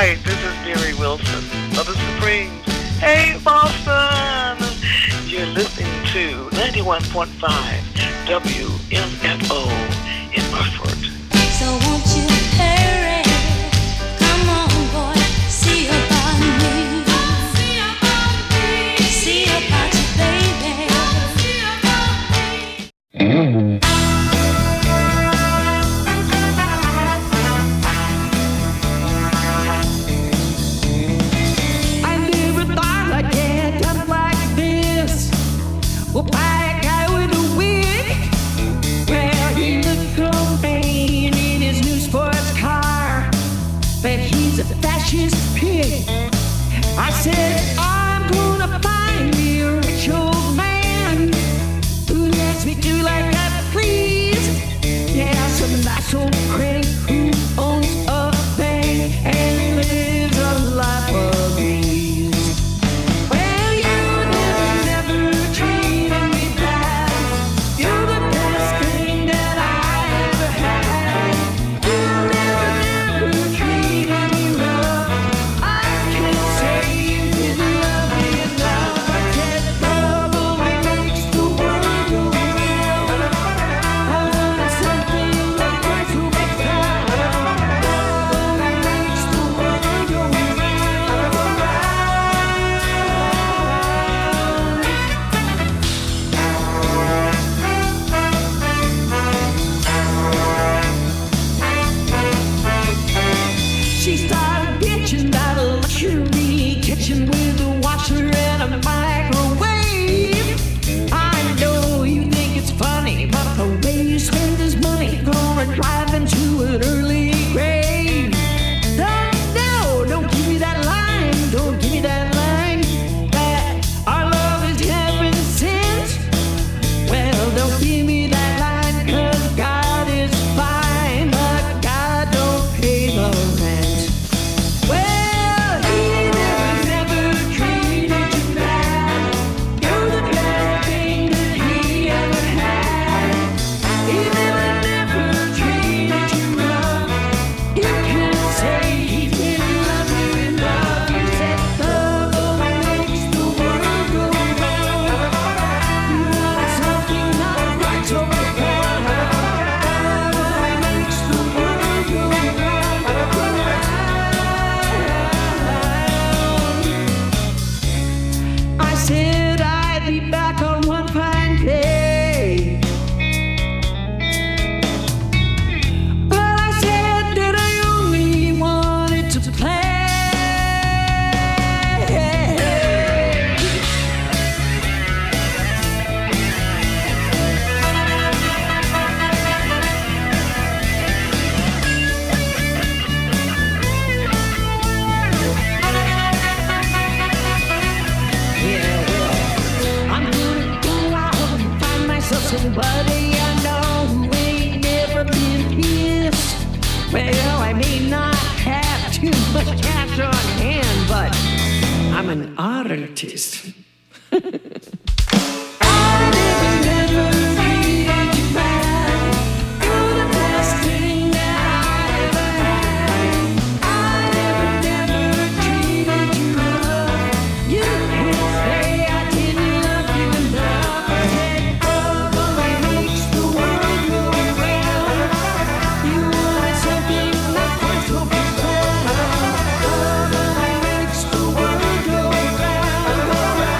right, this is Mary Wilson of the Supremes. Hey, Boston! You're listening to 91.5 WMFO in Burford. So won't you hurry? Come on, boy, see about me. See about you, baby. Well, by a guy with a wig, well, he looked campaign in his new sports car, but he's a fascist pig. I said, I'm gonna find me a rich old man who lets me do like I please. Yeah, some nice old crank who owns a bank and lives a life of ease. With a washer and a microwave. I know you think it's funny, but the way you spend his money gonna drive him to an early grave. No, don't give me that line, don't give me that line, that our love is heaven sent. Well, don't give me that line, 'cause God is fine, but God don't pay the rent. Well, he never treated you bad. You're the best thing that he ever had. He never treated you rough. You can't say he didn't love you enough. You said love only makes the world go round. You want something not right so profound. Love only makes the world go round. I said I'd be back on one fine day. But I said that I only wanted to play. Yeah, well, I'm gonna go out and find myself somebody I know who ain't never been pissed. Well, I may not have too much cash on hand, but I'm an artist. I never treated you bad. You're the best thing that I ever had. I never treated you rough. You can't say I didn't love you enough. I said love only makes the world go round. You wanted something not quite so profound. Love only makes the world go round, go round.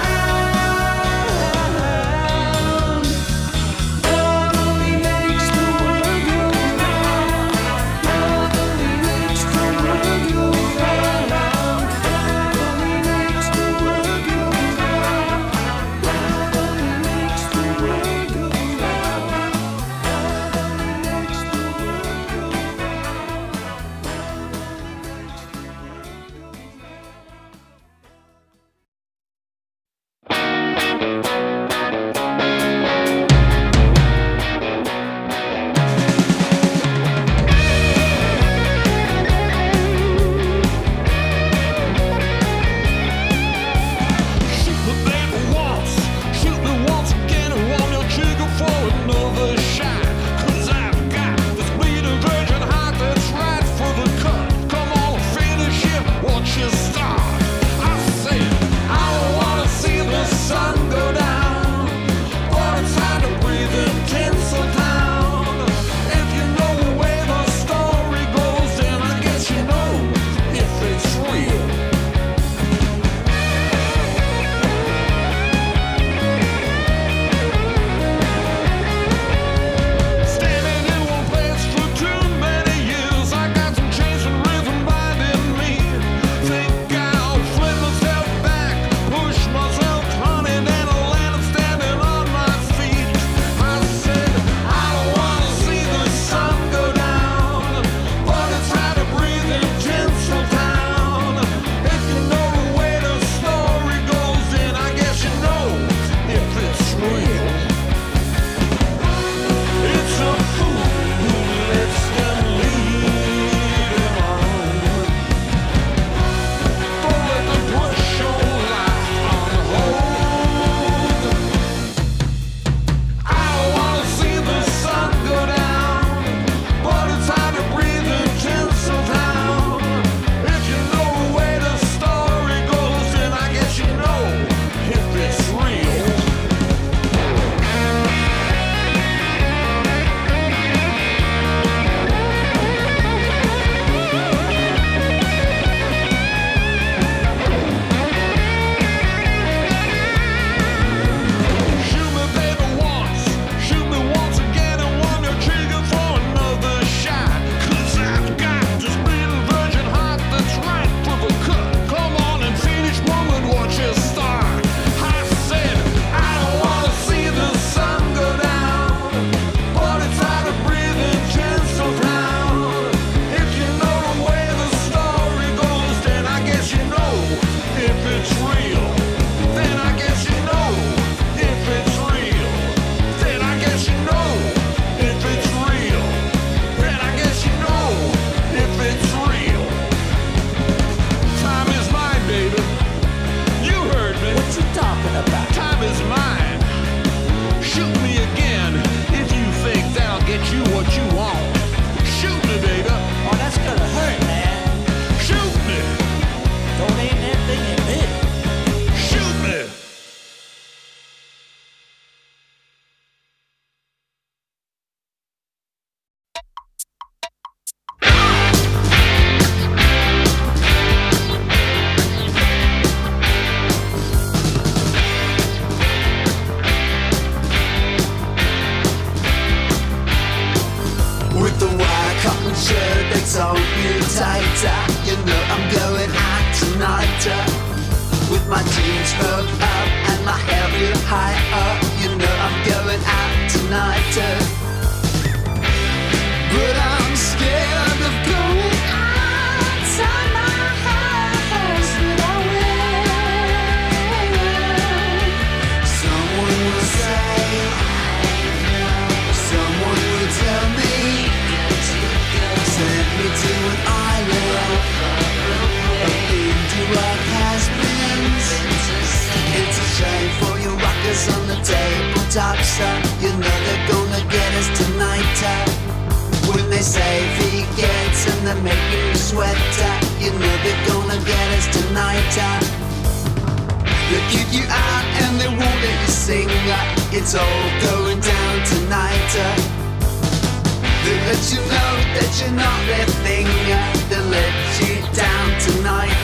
boys on the tabletops, you know they're gonna get us tonight. When they say forget and they're making you sweat, you know they're gonna get us tonight. They kick you out and they won't let you sing. It's all going down tonight. They let you know that you're not their thing. They let you down tonight.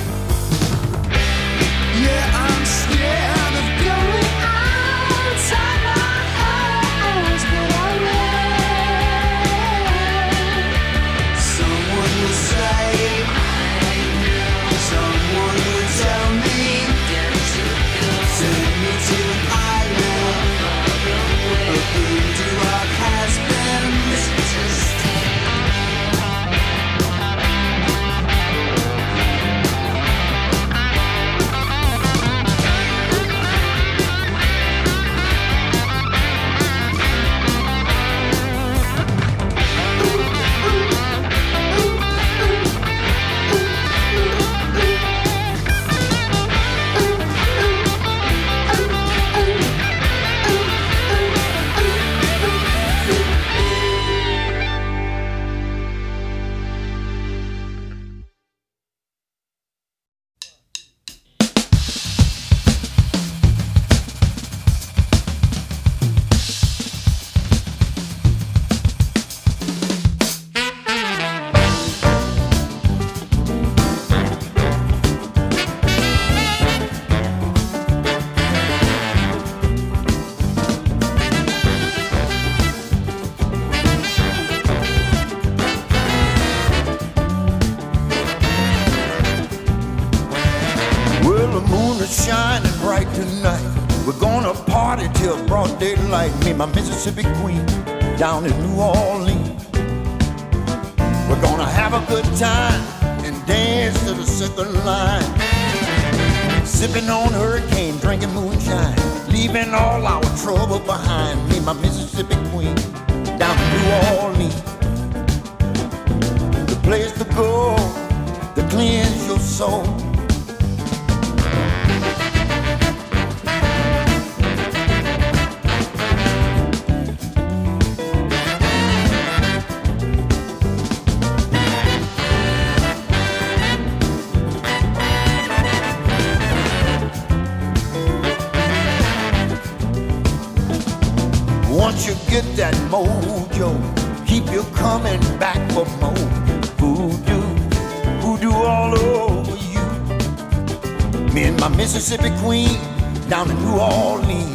Yeah, I'm scared of going outside my house, but I will. Someone will say, someone will tell me, send me to an island, a voodoo rock has been. Me, my Mississippi queen, down in New Orleans. We're gonna have a good time and dance to the second line. Sipping on hurricane, drinking moonshine, leaving all our trouble behind. Me, my Mississippi queen, down in New Orleans. The place to go to cleanse your soul. Once you get that mojo, keep you coming back for more. Voodoo, voodoo all over you. Me and my Mississippi queen down in New Orleans.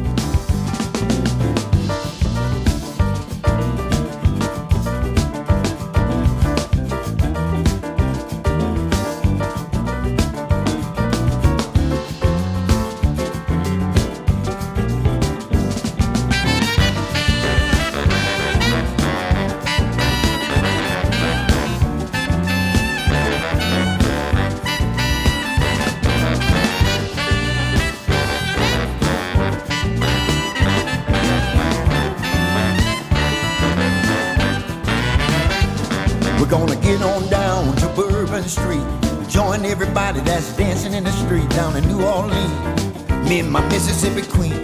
Street, join everybody that's dancing in the street down in New Orleans. Me and my Mississippi queen,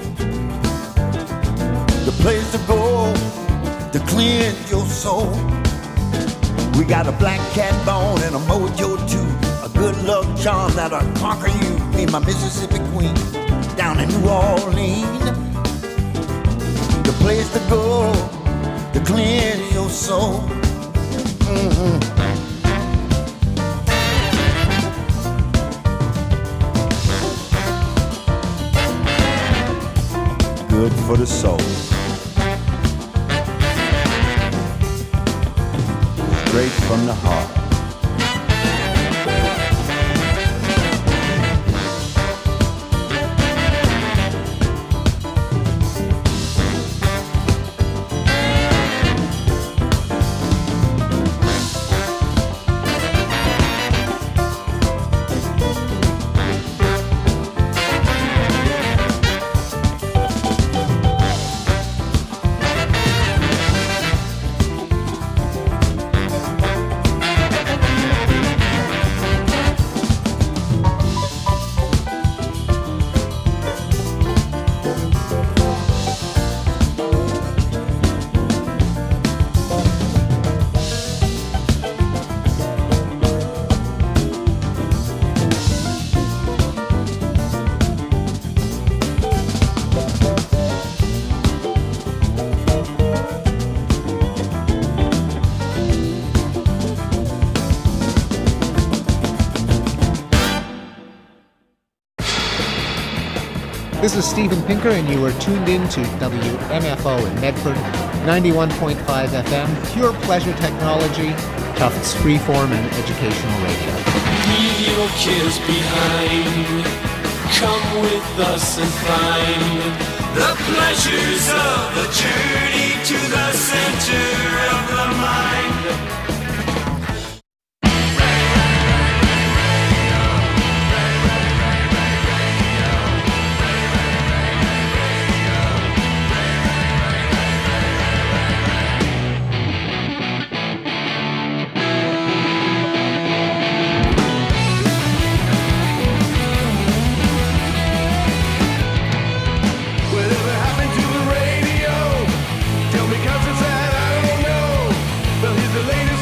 the place to go to cleanse your soul. We got a black cat bone and a mojo too, a good luck charm that'll conquer you. Me and my Mississippi queen, down in New Orleans. The place to go to cleanse your soul. Good for the soul. Straight from the heart. This is Steven Pinker, and you are tuned in to WMFO in Medford, 91.5 FM, pure pleasure technology, Tufts freeform and educational radio. Leave your cares behind. Come with us and find the pleasures of the journey to the center of the mind. The latest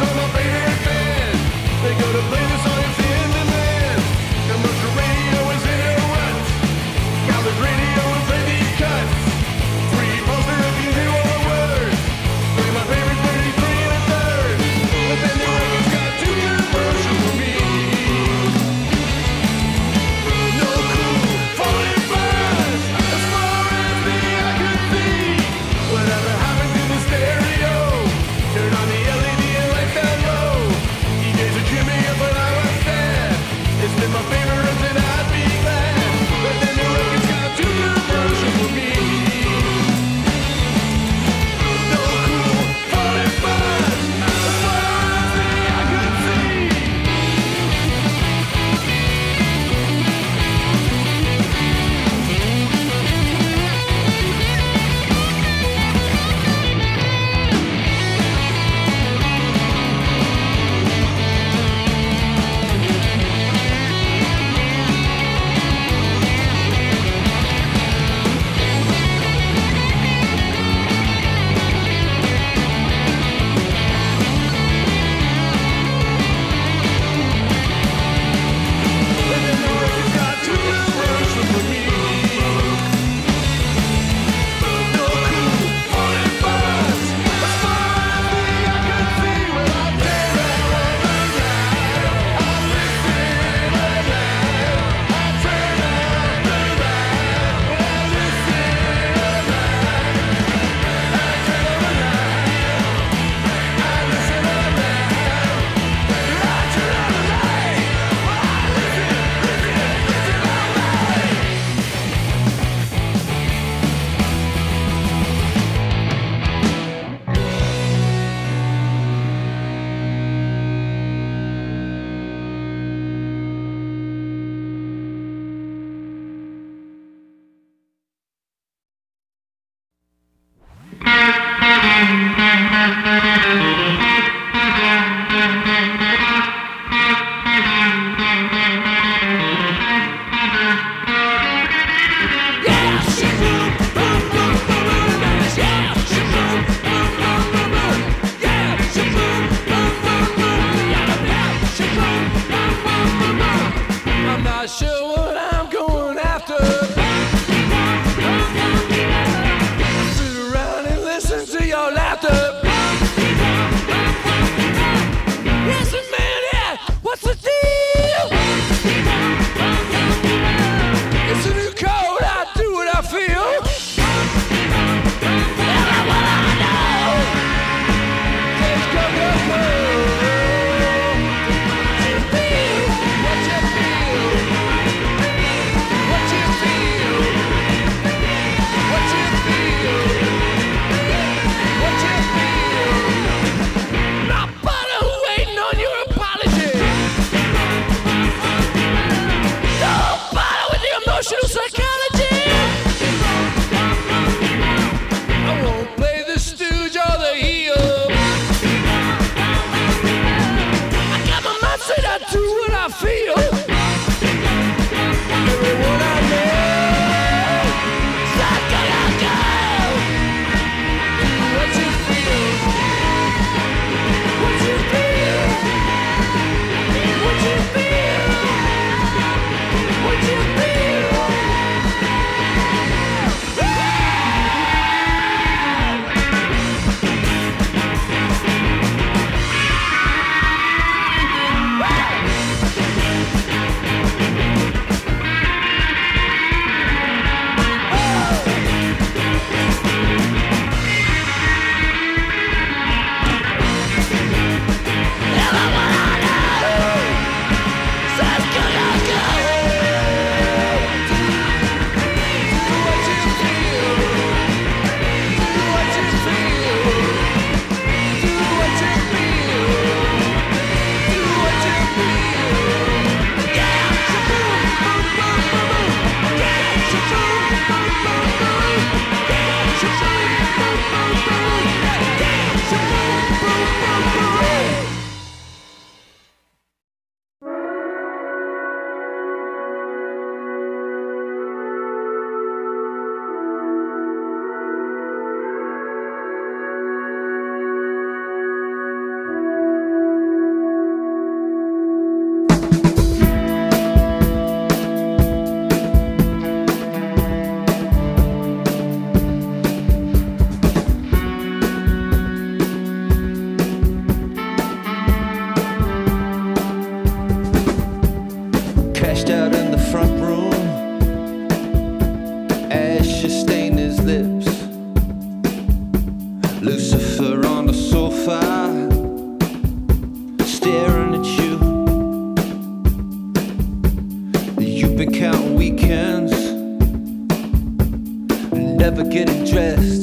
never getting dressed.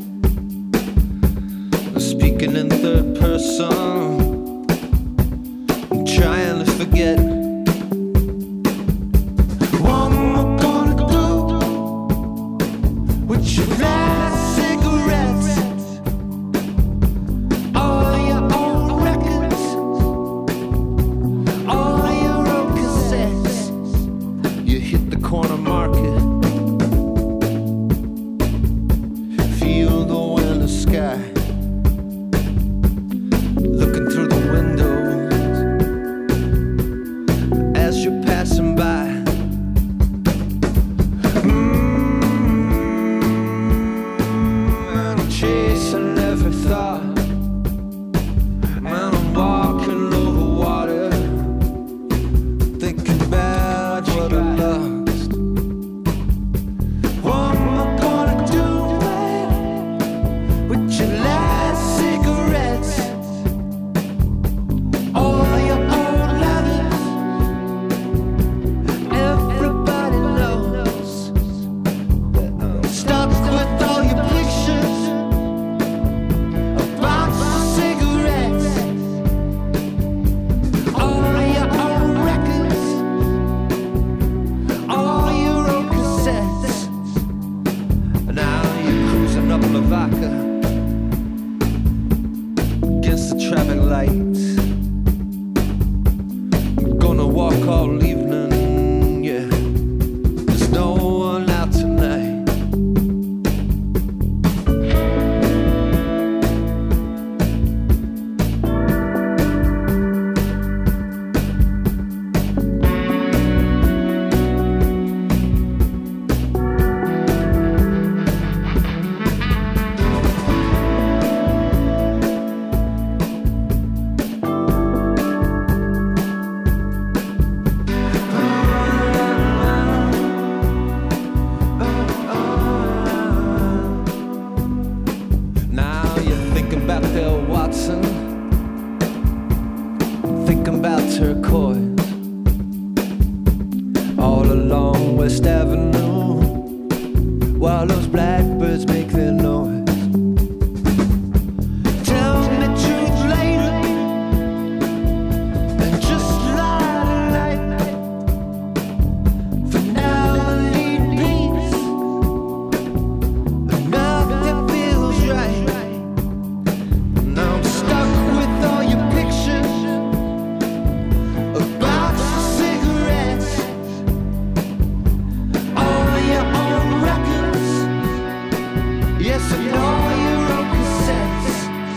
Speaking in third person, I'm trying to forget. What am I gonna do with your last cigarettes? All your old records, all your old cassettes. You hit the corner market, feel the wind in the sky. Looking through the windows as you're passing by. I'm chasing every thought. Man, I'm walking over water, thinking about what I lost. What am I gonna do with your last cigarettes? All your old letters, everybody knows that I'm stuck with all your pictures, a box of cigarettes, all your old records, all your old cassettes. Now you're cruising up Lavaca against the traffic lights. Gonna walk all evening, yeah. There's no one out tonight. Now you're thinking about Bill Watson, thinking about turquoise, all along West Avenue, while those blackbirds make their noise. Tell me the truth later, and just lie tonight. For now I need peace, and nothing feels right. Now I'm stuck with all your pictures, a box of cigarettes, all your old records, yes, and all your old cassettes.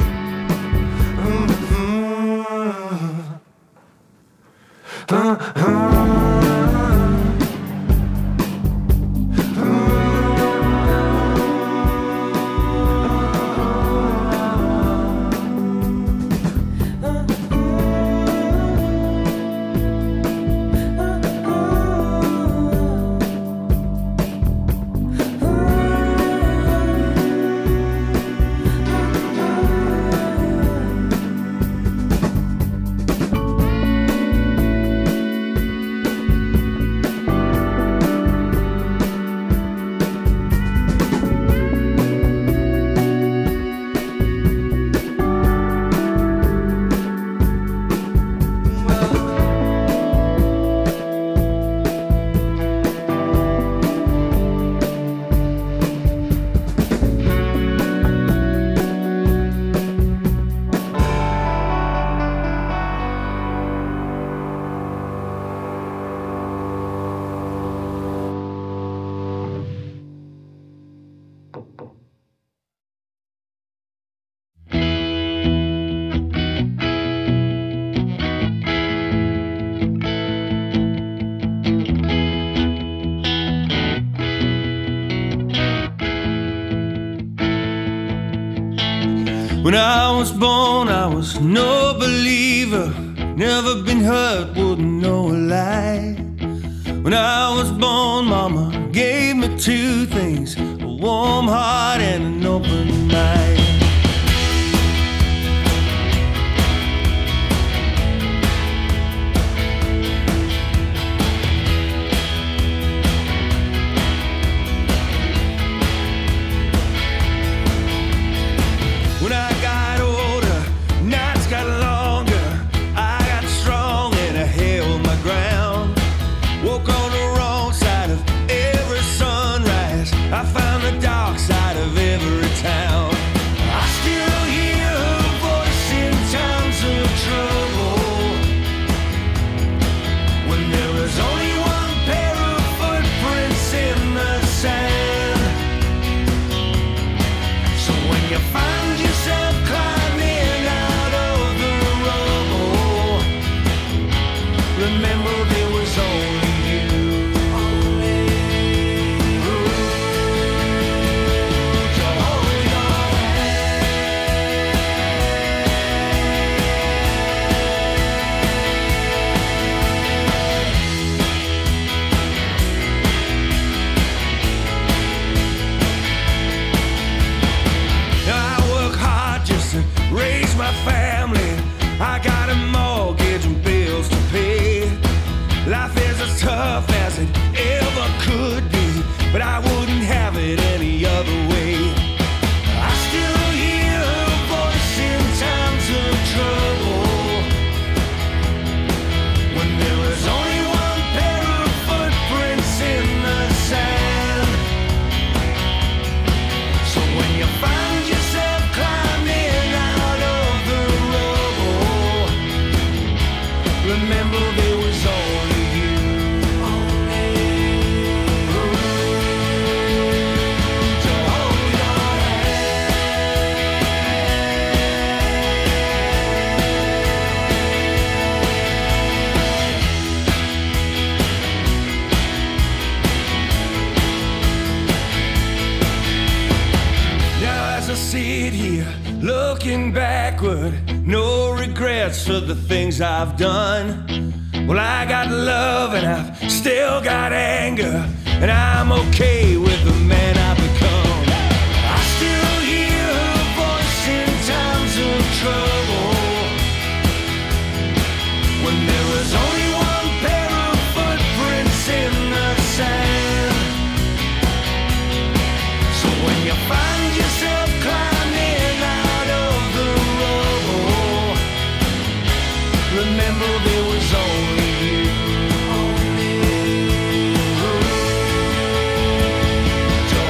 When I was born, I was no believer. Never been hurt, wouldn't know a lie. When I was born, Mama gave me two things: a warm heart and an open mind. I found the dark side of every town. I still hear her voice in times of trouble, when there was only one pair of footprints in the sand. So when you find yourself climbing out of the rubble, remember there was only you. To hold your I work hard just to raise my family. I got a mortgage and bills to pay. Life is as tough as it ever could be, but I wouldn't have it any other way. I still hear her voice in times of trouble, when there was only one pair of footprints in the sand. So when you find yourself climbing out of the rubble, remember there was only you. To hold your Now as I sit here looking backward, no regrets for the things I've done. Well, I got love and I've still got anger, and I'm okay with the man I've become. I still hear her voice in times of trouble, when there was only one pair of footprints in the sand. So when you find yourself climbing out of the rubble, remember there was only you. To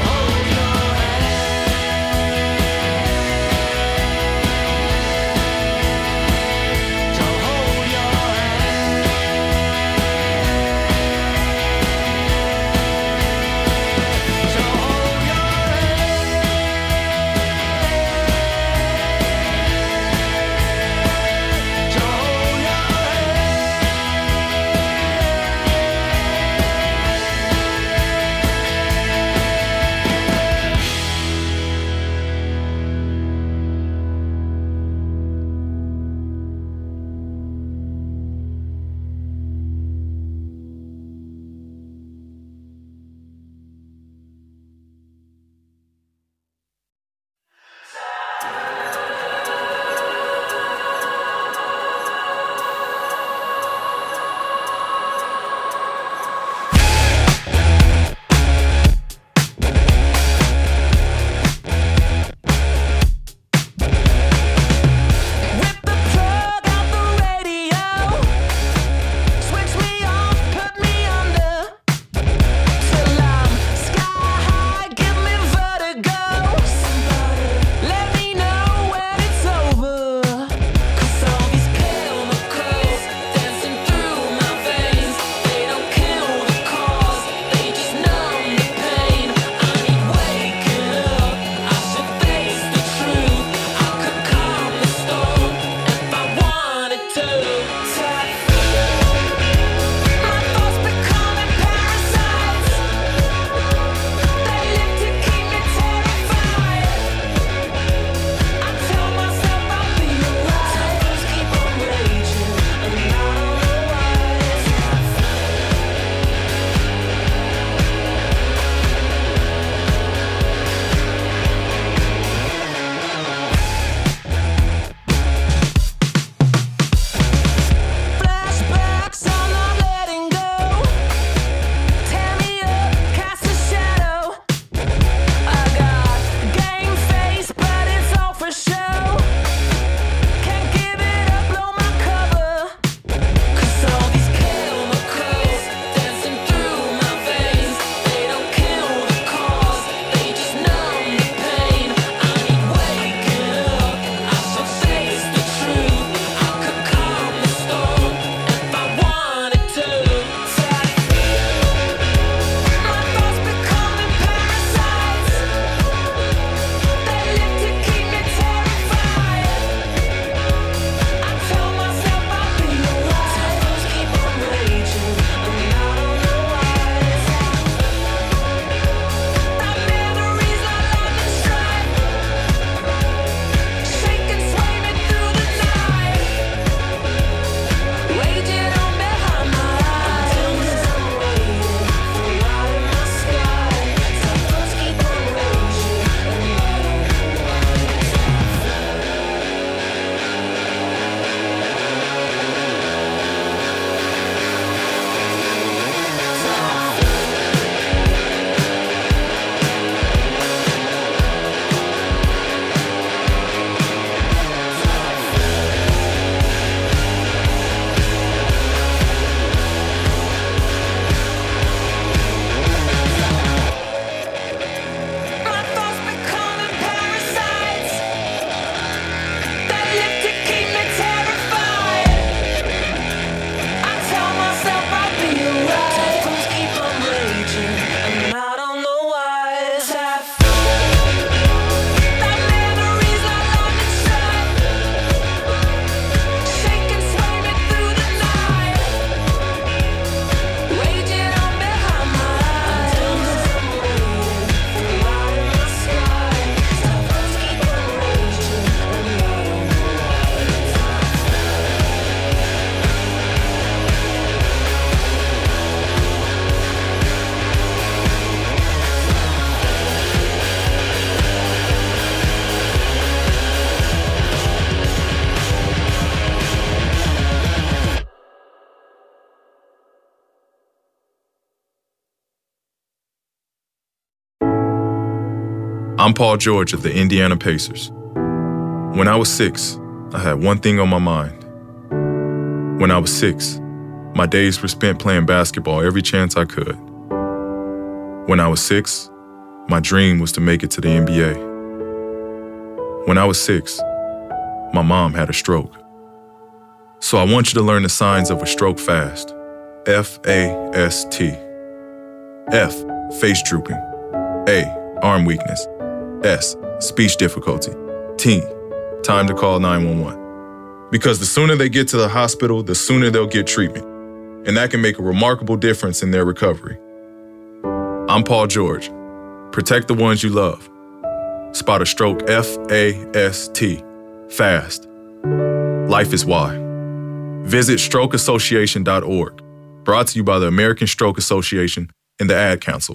I'm Paul George of the Indiana Pacers. When I was 6, I had one thing on my mind. When I was 6, my days were spent playing basketball every chance I could. When I was 6, my dream was to make it to the NBA. When I was 6, my mom had a stroke. So I want you to learn the signs of a stroke fast. F-A-S-T. F, face drooping. A, arm weakness. S, speech difficulty. T, time to call 911. Because the sooner they get to the hospital, the sooner they'll get treatment. And that can make a remarkable difference in their recovery. I'm Paul George. Protect the ones you love. Spot a stroke F-A-S-T. Fast. Life is why. Visit strokeassociation.org. Brought to you by the American Stroke Association and the Ad Council.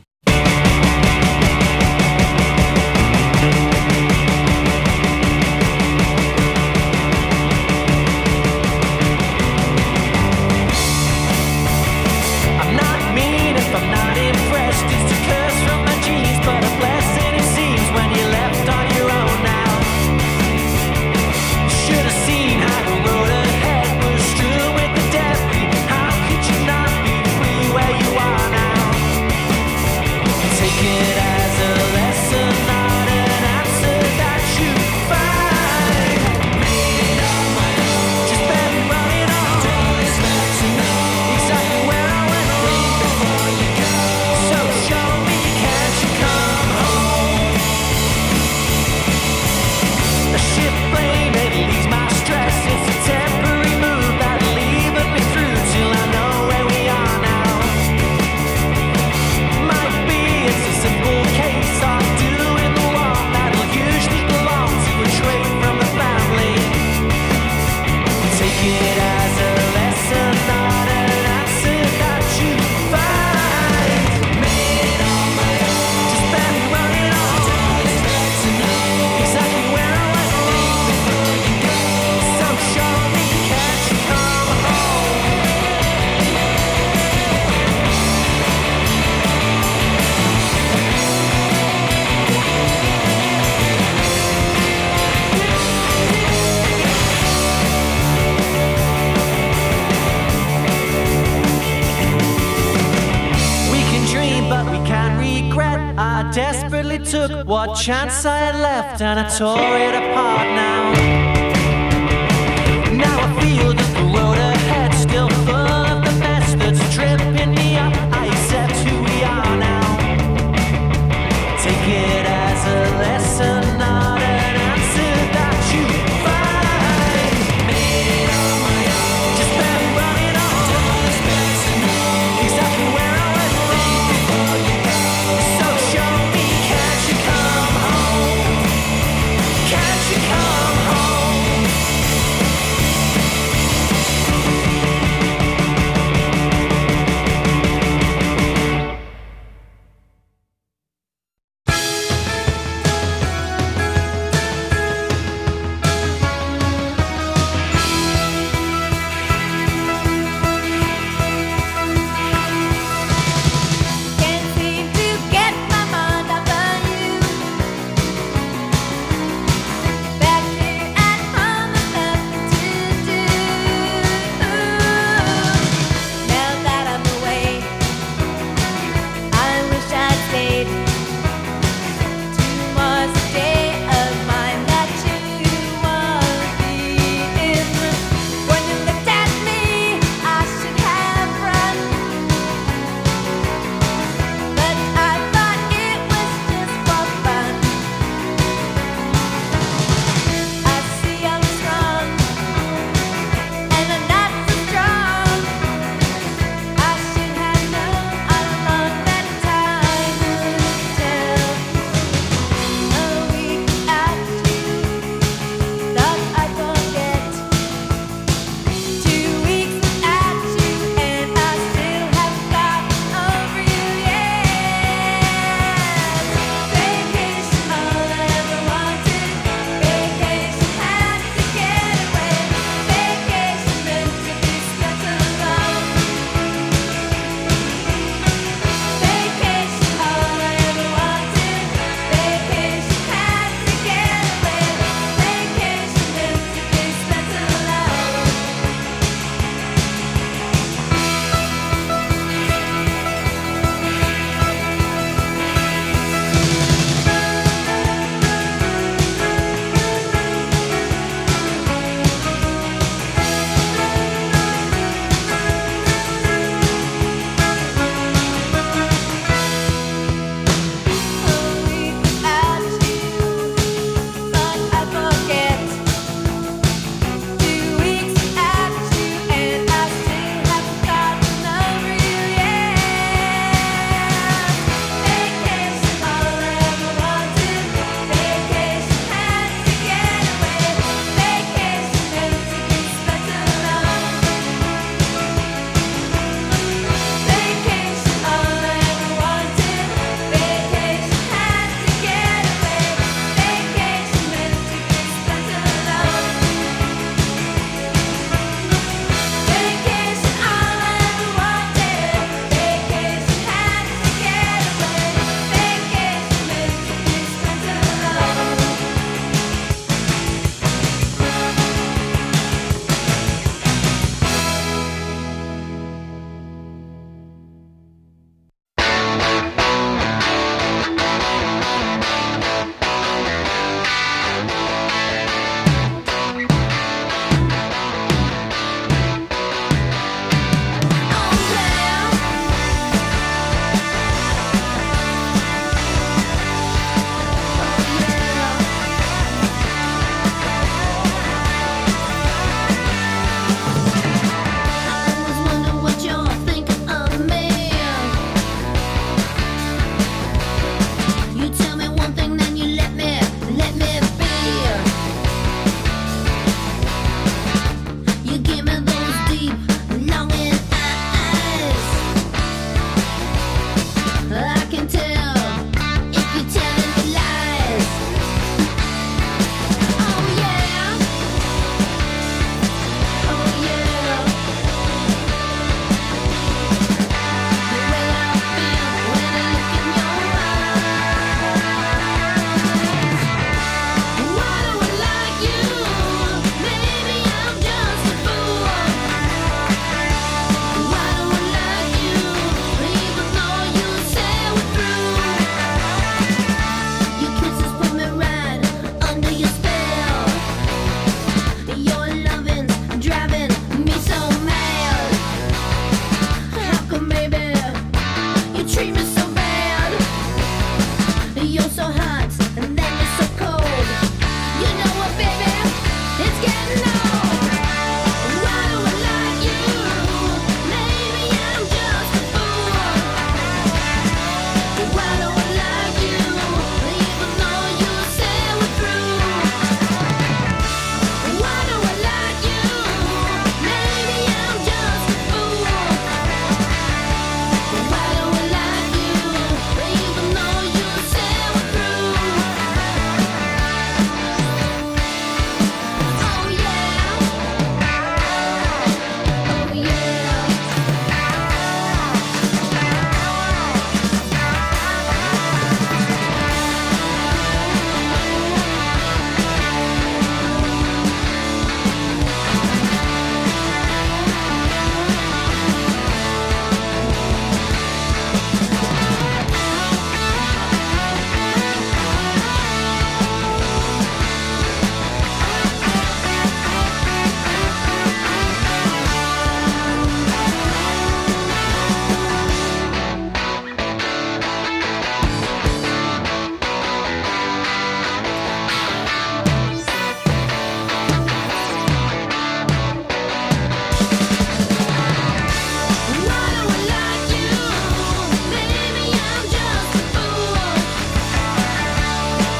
Took what chance I had left and I tore it apart now. Now I feel that the road ahead still full of the mess that's tripping me up. I accept who we are now. Take it as a lesson, not an answer that you find. Made it on my own, just barely running on. Exactly where I went wrong before you go. So show me. Can't you come home?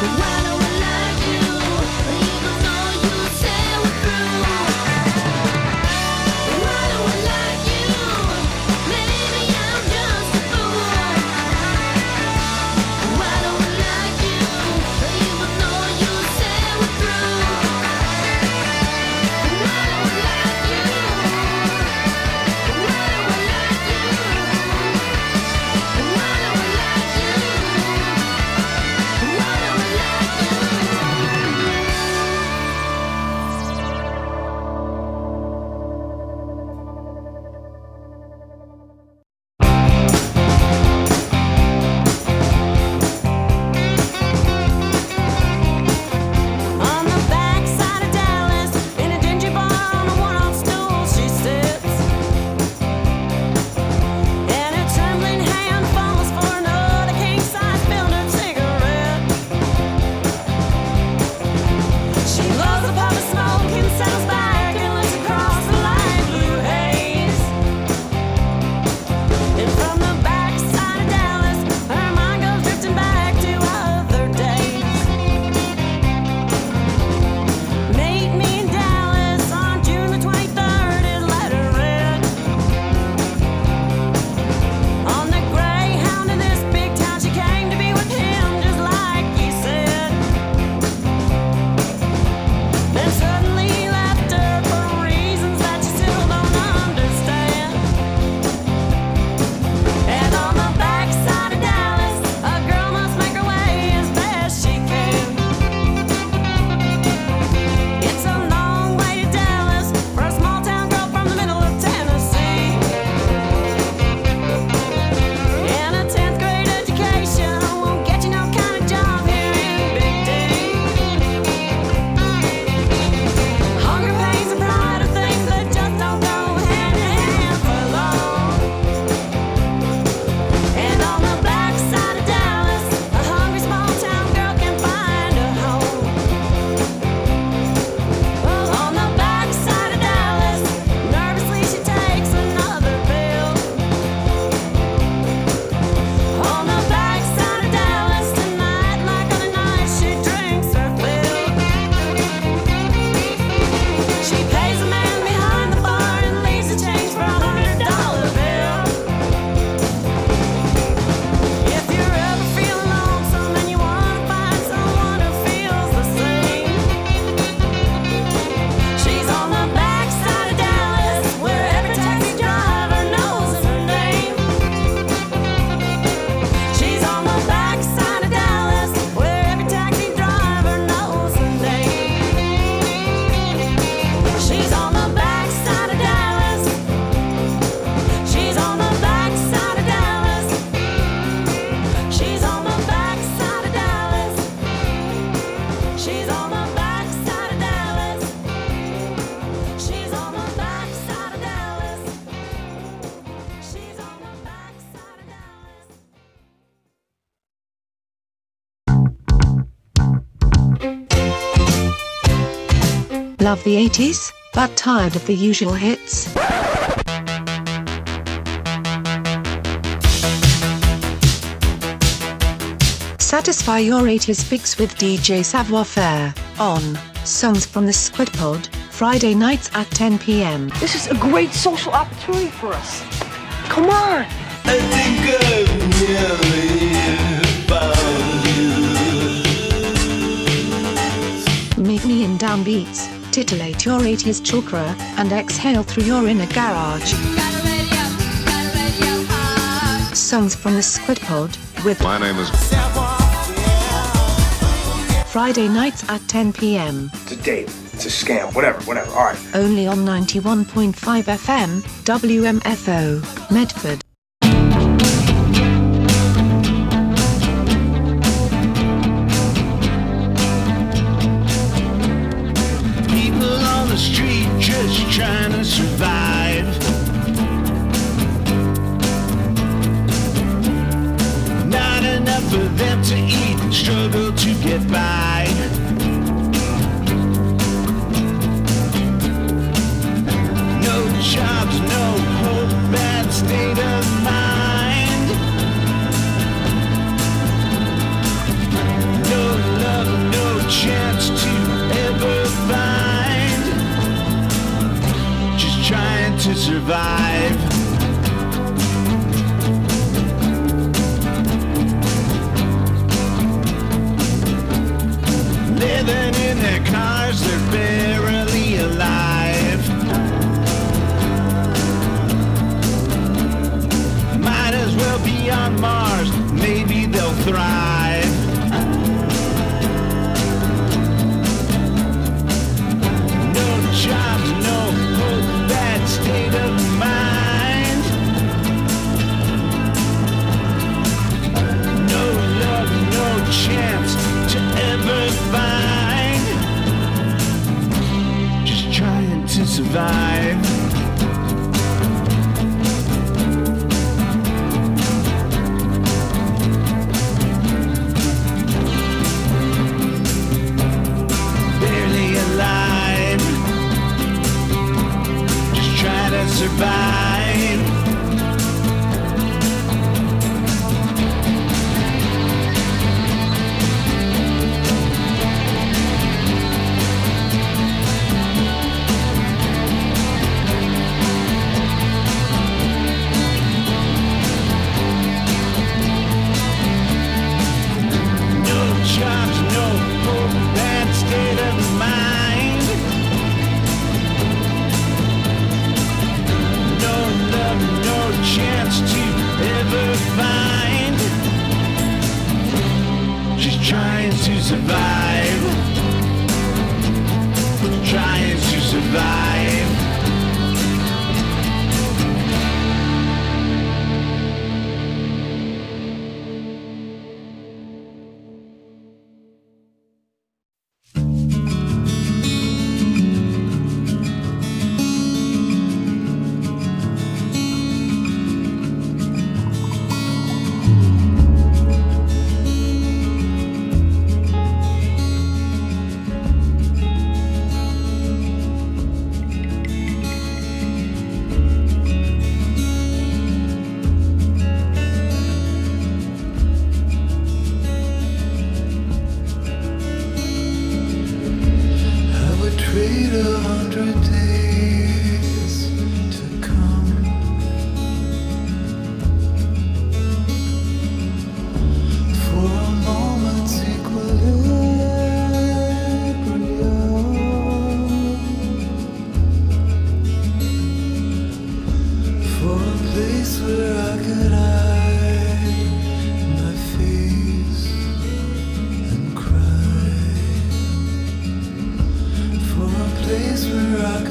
Love the 80s, but tired of the usual hits? Satisfy your 80s fix with DJ Savoir-Faire on Songs from the Squid Pod, Friday nights at 10 p.m. This is a great social opportunity for us. Come on! I think I've nearly found you. Meet me in downbeats, titillate your 80s chakra, and exhale through your inner garage. Songs from the Squid Pod with my name is Friday nights at 10 p.m. It's a date. It's a scam. Whatever. All right. Only on 91.5 FM, WMFO, Medford. People on the street just trying to survive. Not enough for them to eat, struggle to get by. No jobs, no hope, bad state of mind. No love. survive. Living in their cars, they're barely alive. Might as well be on Mars, maybe they'll thrive. No jobs, no hope, bad state of mind. No love, no chance to ever find. Just trying to survive. Barely alive. Just trying to survive. Jobs, no hope, bad state of mind. No love, no chance to ever find. Just trying to survive. Trying to survive. Trade 100 days to come for a moment's equilibrium, for a place where I could hide my face and cry. For a place where I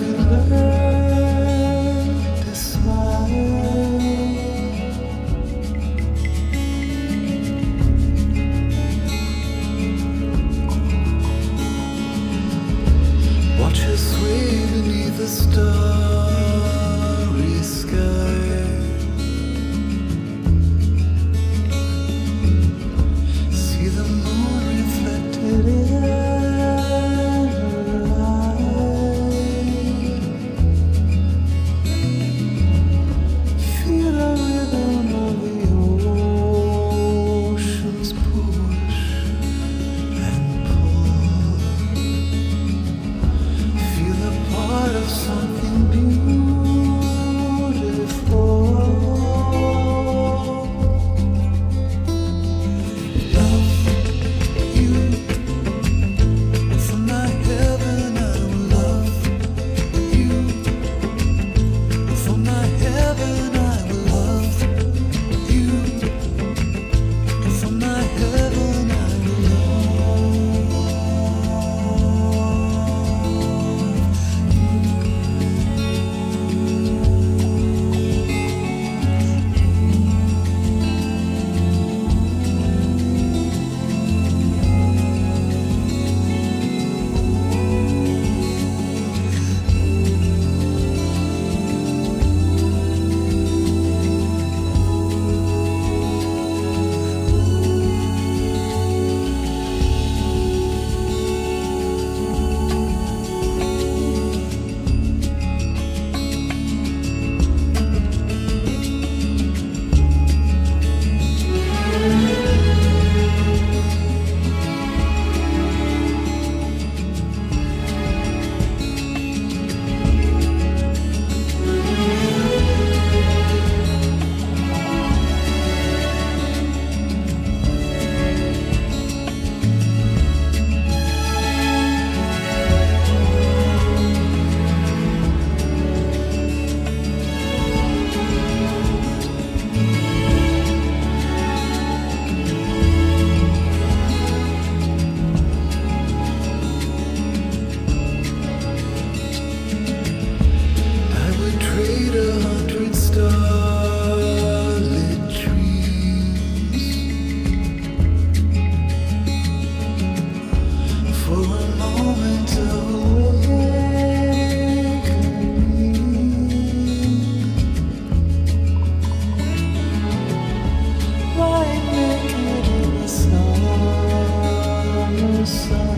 the sun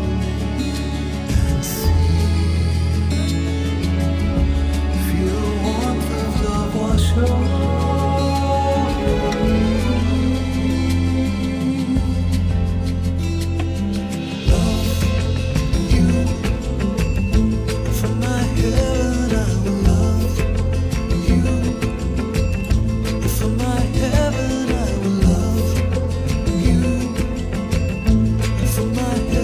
and see. Feel the warmth of love wash over me. Love you. From my heaven I will love you. From my heaven I will love you. From my heaven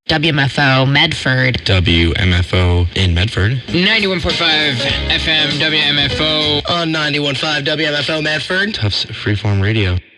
WMFO Medford. WMFO in Medford. 91.5 FM WMFO. On 91.5 WMFO Medford. Tufts Freeform Radio.